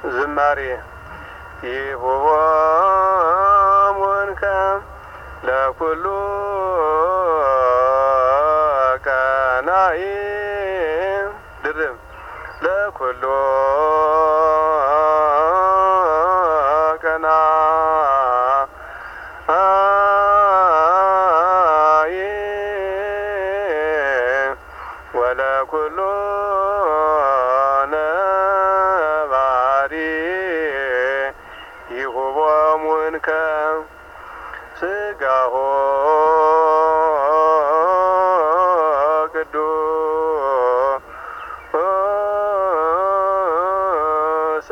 ዝማሬ ይሁቦሙንከ ለኩሉ ቀናኢ ድርብ ለኩሉ ቀናኢ ወለኩሉ ነባሪ ይሁቦሙንከ ስጋሆ ቅዱስ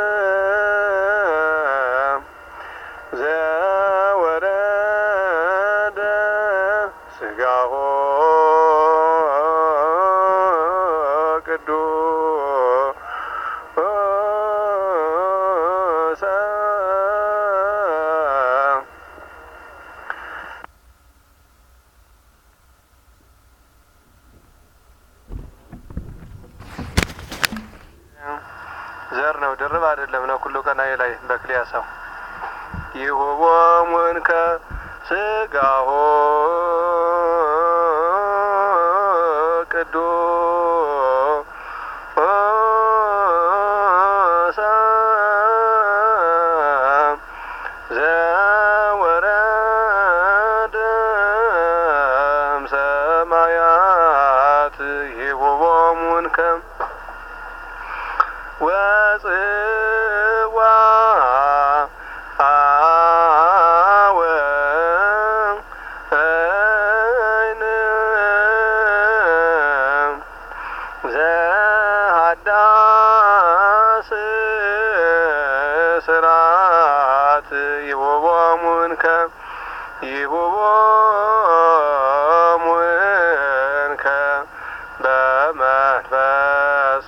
ዘወረደ ስጋሆ ቅዱስ ዘር ነው ድርብ አይደለም ነው ኩሉ ቀናኢ ላይ በክሊያሳው ይሁቦሙንከ ስጋሆ ቅዱስ ዘወረደ እምሰማያት ይሁቦሙንከ ወጽዋ ወይን ዘሃዳስ ስራት ይሁቦሙንከ ይሁቦሙንከ በመንፈስ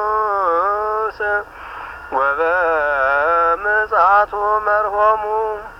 ቅዱስ ወበምጽአቱ መርሆሙ